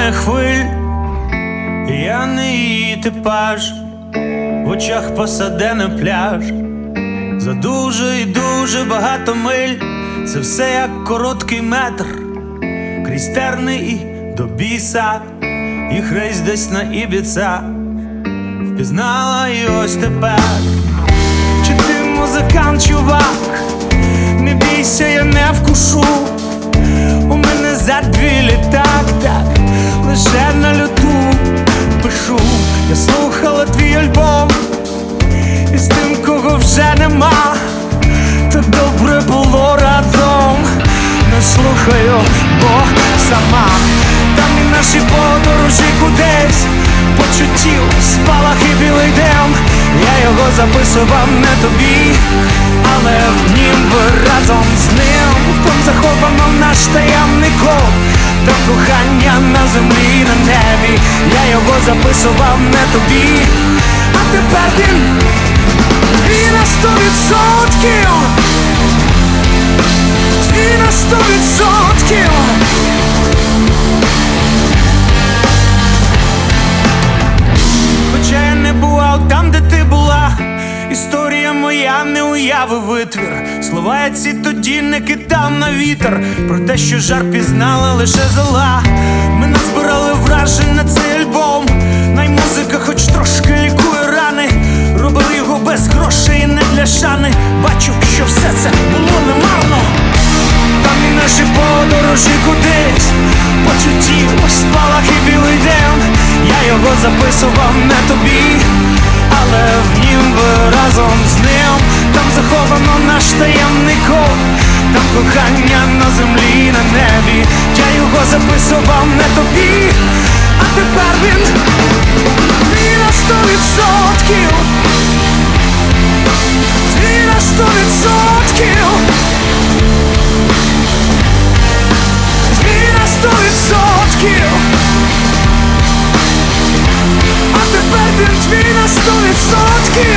немає хвиль, я не її типаж, в очах посадений пляж. За дуже і дуже багато миль, це все як короткий метр, крізь терни і до біса, їх рейс десь на Ібіца. Впізнала і ось тепер. Чи ти музикант, чувак? Не бійся, я не вкушу. У мене задві літак, так, лише на люту пишу. Я слухала твій альбом, і з тим, кого вже нема, то добре було разом. Не слухаю, бо сама. Там і наші подорожі кудись, почуттів, спалах і білий дим. Я його записував не тобі, але в нім ви разом з ним. Там заховано наш таємний код, там кохання на землі і на небі. Я його записував не тобі, а тепер він твій на 100%. Твій на 100%. Хоча я не бував там, де ти була, історія моя не уяви витвір. Слова я ці тоді не кидав на вітер, про те, що жар пізнала лише зола. Ми назбирали вражень на цей альбом, най музика хоч трошки лікує рани. Робили його без грошей і не для шани. Бачу, що все це було немарно. Там і наші подорожі кудись, почуттів, спалах і білий дим. Я його записував не тобі, але в нім ви разом з ним. Там заховано наш таємний код, там кохання на землі і на небі. Я його записував не тобі, а тепер він твій на 100%. Твій на 100%. Твій на 100%. А тепер він твій на 100%.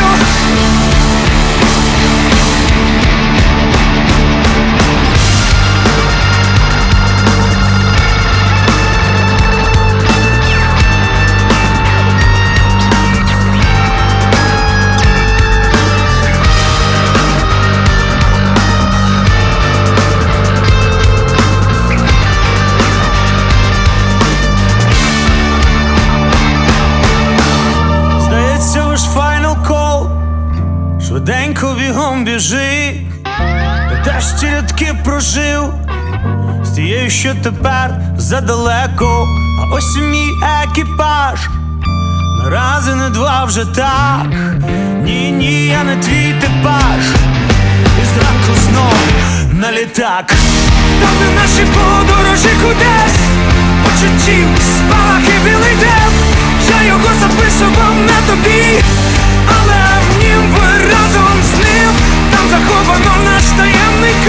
Швиденько бігом біжи, я теж ці рядки прожив з тією, що тепер задалеко. А ось мій екіпаж, не раз і не два вже так. Ні, я не твій типаж, і зранку знов на літак. Там де наші подорожі кудись, почуттів, спалах і білий дим. Я його записував не тобі, але в нім ви разом з ним. Там заховано наш таємний